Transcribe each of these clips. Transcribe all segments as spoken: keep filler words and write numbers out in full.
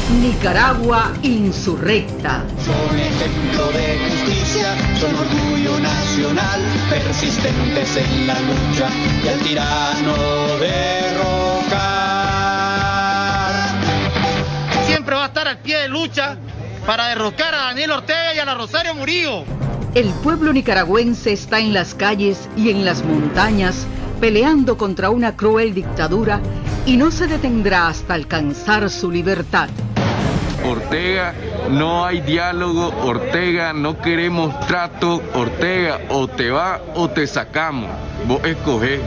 Nicaragua insurrecta. Son ejemplo de justicia, son orgullo nacional, persistentes en la lucha y al tirano derrocar. Siempre va a estar al pie de lucha para derrocar a Daniel Ortega y a la Rosario Murillo. El pueblo nicaragüense está en las calles y en las montañas peleando contra una cruel dictadura y no se detendrá hasta alcanzar su libertad. Ortega, no hay diálogo, Ortega, no queremos trato, Ortega, o te va o te sacamos, vos escogés.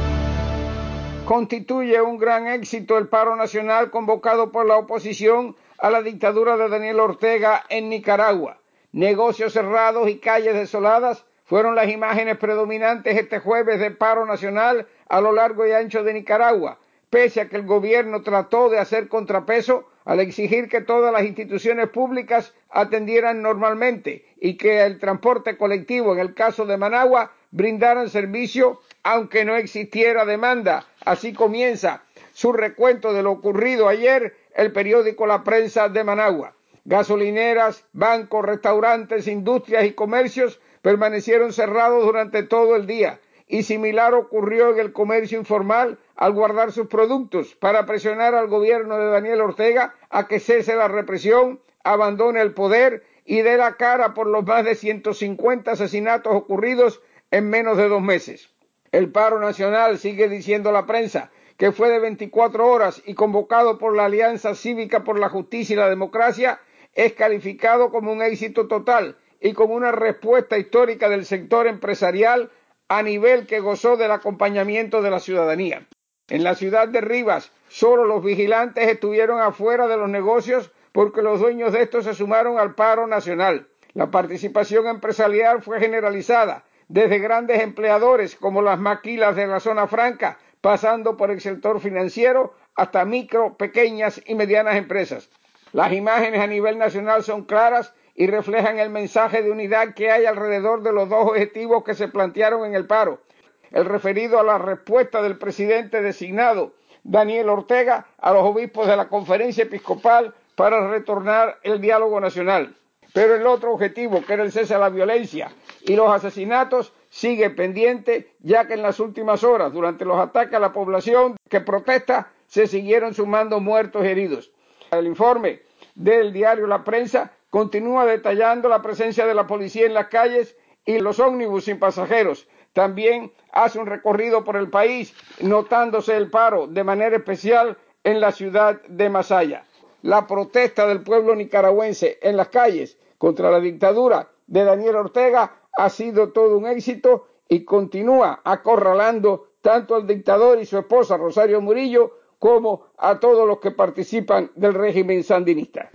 Constituye un gran éxito el paro nacional convocado por la oposición a la dictadura de Daniel Ortega en Nicaragua. Negocios cerrados y calles desoladas fueron las imágenes predominantes este jueves de paro nacional a lo largo y ancho de Nicaragua, pese a que el gobierno trató de hacer contrapeso al exigir que todas las instituciones públicas atendieran normalmente y que el transporte colectivo, en el caso de Managua, brindaran servicio aunque no existiera demanda. Así comienza su recuento de lo ocurrido ayer el periódico La Prensa de Managua. Gasolineras, bancos, restaurantes, industrias y comercios permanecieron cerrados durante todo el día, y similar ocurrió en el comercio informal al guardar sus productos para presionar al gobierno de Daniel Ortega a que cese la represión, abandone el poder y dé la cara por los más de ciento cincuenta asesinatos ocurridos en menos de dos meses. El paro nacional, sigue diciendo la prensa, que fue de veinticuatro horas y convocado por la Alianza Cívica por la Justicia y la Democracia, es calificado como un éxito total y como una respuesta histórica del sector empresarial a nivel que gozó del acompañamiento de la ciudadanía. En la ciudad de Rivas, solo los vigilantes estuvieron afuera de los negocios porque los dueños de estos se sumaron al paro nacional. La participación empresarial fue generalizada, desde grandes empleadores como las maquilas de la zona franca, pasando por el sector financiero hasta micro, pequeñas y medianas empresas. Las imágenes a nivel nacional son claras y reflejan el mensaje de unidad que hay alrededor de los dos objetivos que se plantearon en el paro. El referido a la respuesta del presidente designado, Daniel Ortega, a los obispos de la Conferencia Episcopal para retornar el diálogo nacional. Pero el otro objetivo, que era el cese a la violencia y los asesinatos, sigue pendiente, ya que en las últimas horas, durante los ataques a la población que protesta, se siguieron sumando muertos y heridos. El informe del diario La Prensa continúa detallando la presencia de la policía en las calles y los ómnibus sin pasajeros. También hace un recorrido por el país, notándose el paro de manera especial en la ciudad de Masaya. La protesta del pueblo nicaragüense en las calles contra la dictadura de Daniel Ortega ha sido todo un éxito y continúa acorralando tanto al dictador y su esposa Rosario Murillo como a todos los que participan del régimen sandinista.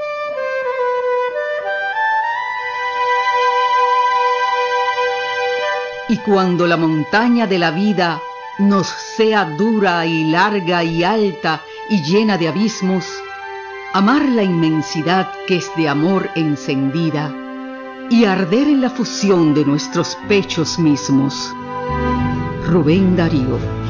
Y cuando la montaña de la vida nos sea dura y larga y alta y llena de abismos, amar la inmensidad que es de amor encendida y arder en la fusión de nuestros pechos mismos. Rubén Darío.